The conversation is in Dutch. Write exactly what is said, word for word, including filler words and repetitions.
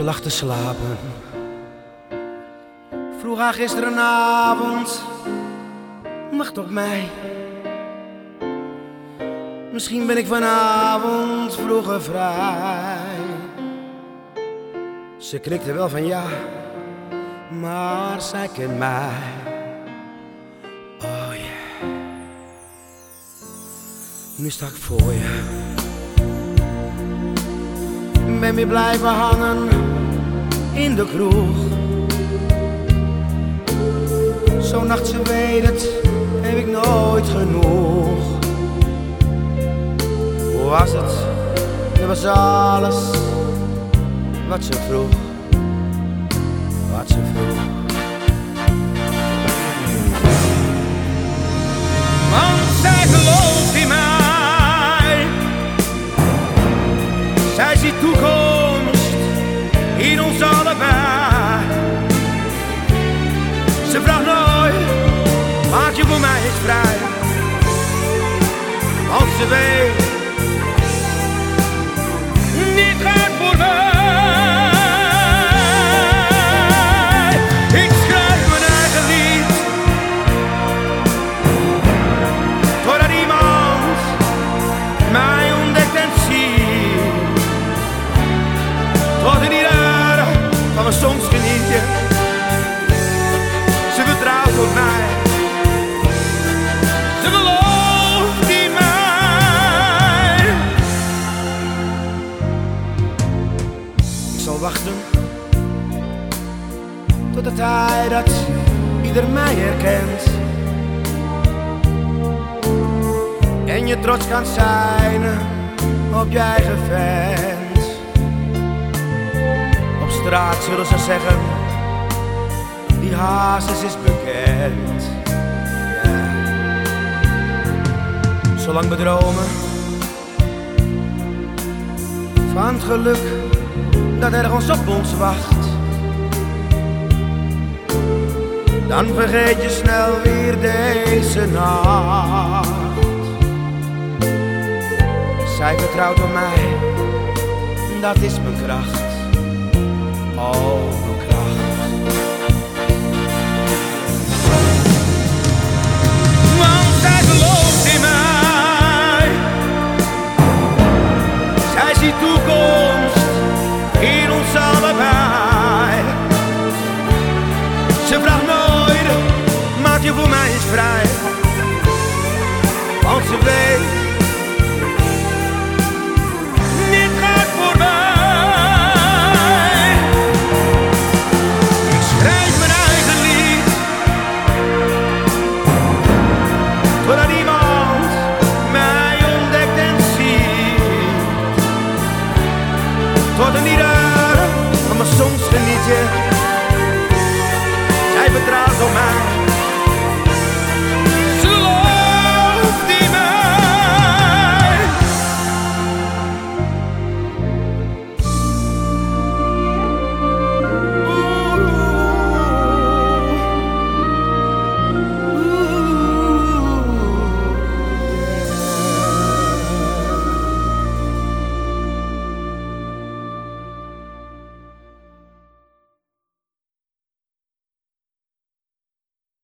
lag te slapen. Vroeg haar gisterenavond, wacht op mij. Misschien ben ik vanavond vroeger vrij. Ze knikte wel van ja, maar zij kent mij. Oh yeah. Nu sta ik voor je. Ben weer blijven hangen in de kroeg. Zo'n nacht, ze weet het, heb ik nooit genoeg. Hoe was het? Dat was alles wat ze vroeg. Wat ze vroeg. Want zij gelooft in mij. Zij ziet toekomst in ons allebei. Ze vraagt nooit, maak je voor mij eens vrij. Want ze weet, dit gaat voor mij. Ik schrijf mijn eigen lied, totdat iemand mij ontdekt en ziet. Tot in ieder van mijn soms genietje. Ze vertrouwt op mij. Ze gelooft in mij. Ik zal wachten tot de tijd dat ieder mij herkent. En je trots kan zijn op je eigen vent. Op straat zullen ze zeggen, die Hazes is bekend. Yeah. Zolang we dromen van het geluk dat ergens op ons wacht, dan vergeet je snel weer deze nacht. Zij vertrouwt op mij, dat is mijn kracht. Oh,